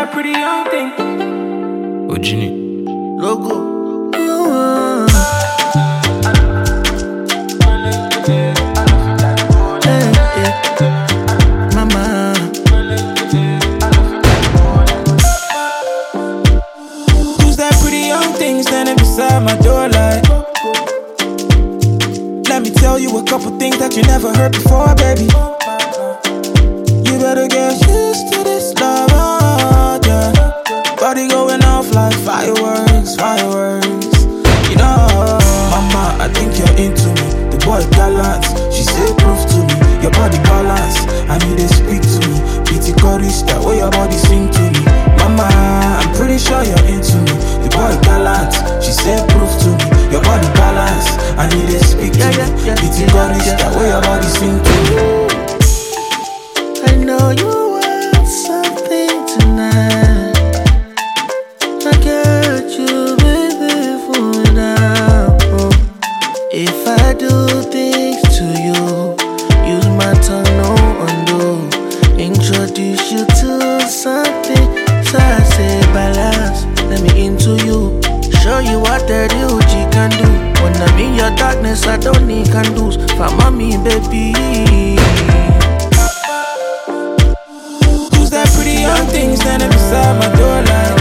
that pretty young thing. Ojini. Logo. Mama. Who's that pretty young thing standing beside my door like? Let me tell you a couple things that you never heard before, baby. You better get used to this love, oh, yeah. Body going off like fireworks, fireworks. You know, mama, I think you're into me. The boy gallant, she said proof to me. Your body balance, I need to speak to me. Pretty chorus, that way your body sing to me. Mama, I'm pretty sure you're into me. The boy gallant, she said proof to me. Your body balance, I need to speak to me. Pretty chorus, that way your body sing to me. I know you want something tonight. I get you, baby, for now. If I do things to you, use my tongue, no undo. Introduce you to something, so I say balance. Let me into you, show you what that UG can do. When I'm in your darkness, I don't need candles. For mommy, baby. Who's that pretty young thing standing beside my door like?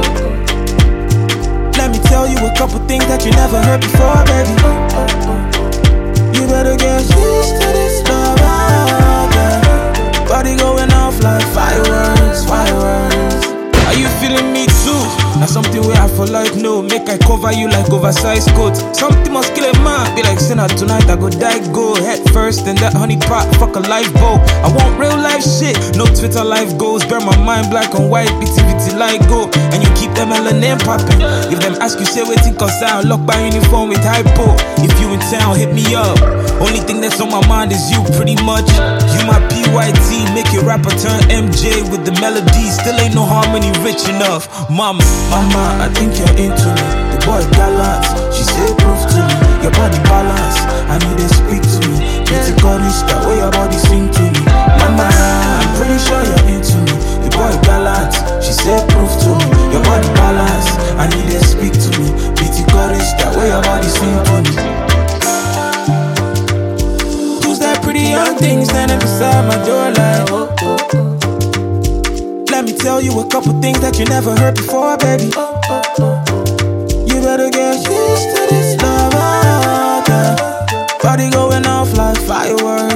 Let me tell you a couple things that you never heard before, baby. You better get used to this love, oh, yeah. Body going off like fireworks, fireworks. Are you feeling me too? Now something where I for like no, make I cover you like oversized coat. Something must kill a man, be like sinner tonight I go die go head first and that honey pot, fuck a lifeboat. I want real life shit, no Twitter life goals. Burn my mind black and white, bitty like go. And you keep them melanin popping. If them ask you say waiting cause I lock by uniform with hypo. If you in town, hit me up. Only thing that's on my mind is you pretty much. You my PYT, make your rapper turn MJ with the melody. Still ain't no harmony rich enough. Mama, I think you're into me. The boy gallant, she said proof to me. Your body balance, I need to speak to me. Pretty chorus, that way your body sing to me. Mama, I'm pretty sure you're into me. The boy gallant, she said proof to me. Your body balance, I need to speak to me. Pretty chorus, that way your body sing to me. Who's that pretty young thing standing beside my door like? Let me tell you a couple things that you never heard before, baby. You better get used to this love, oh, yeah. Body going off like fireworks.